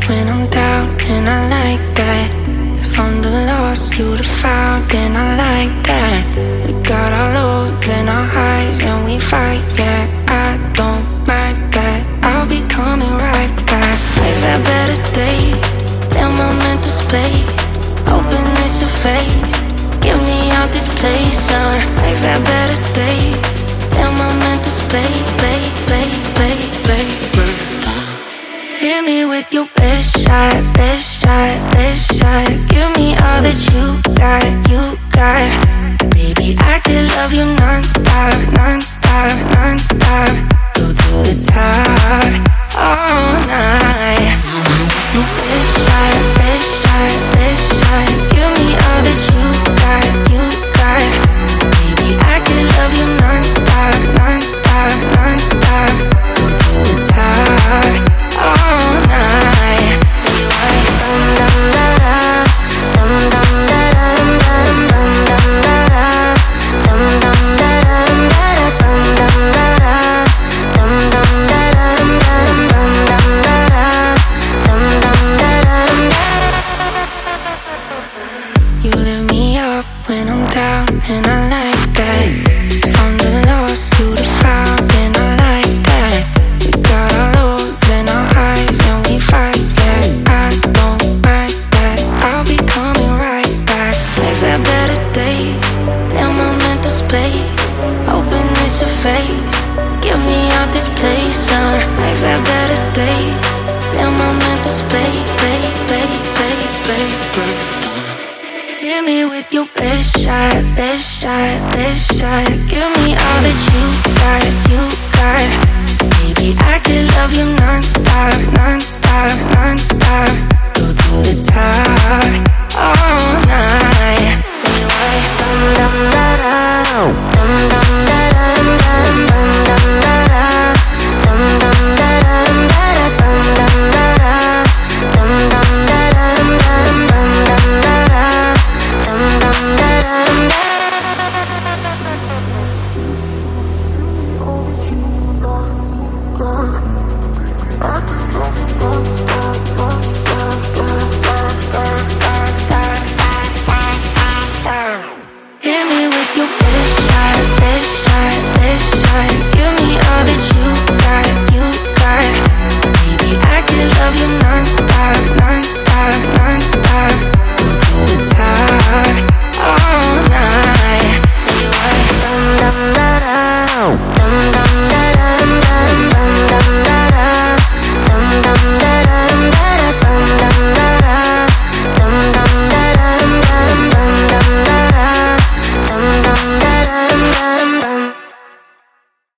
when I'm down, and I like that. If I'm the lost you the found, then I like that. We got our lows and our highs, and we fight, yeah. I don't mind that. I'll be coming right back. I've had better days than my mental space. Hoping it's a phase. Get me out this place, son. I've had better days than my mental space. Hit me with your best shot, best shot, best shot. Give me all that you got, you got. Baby, I could love you non-stop, non-stop, non-stop. Go to the top, all night. Your best shot, best shot, best shot. Give me all that you got, you got. Baby, I could love you non-stop, non-stop, non-stop. Go to the top, all night. You are dum dum da da, dum dum da dum dum dum dum da da, dum dum da dum da dum dum da da, dum dum da dum dum dum dum da da, dum dum da dum. You lift me up when I'm down, and I like that. From the lost to the found, and I like that. We got our lows and our highs, and we fight, yeah. I don't mind that. I'll be coming right back. I've had better days than my mental space. Hoping it's a phase. Get me out this place, son. I've had better days than my mental space. Hit me with your best shot, best shot, best shot. Give me all that you got, you got. Baby, I could love you non-stop, non-stop, non-stop. Go to the top, all night. You are dum dum da da, dum dum da dum dum dum dum da da, dum dum da dum da dum dum da da, dum dum da dum dum dum dum da da, dum dum da dum da. Hit me with your best shot, best shot, best shot. Give me all that you got, you got. Baby, I could love you non-stop, non-stop, non-stop. Go to the top, all night. You are dum dum da da.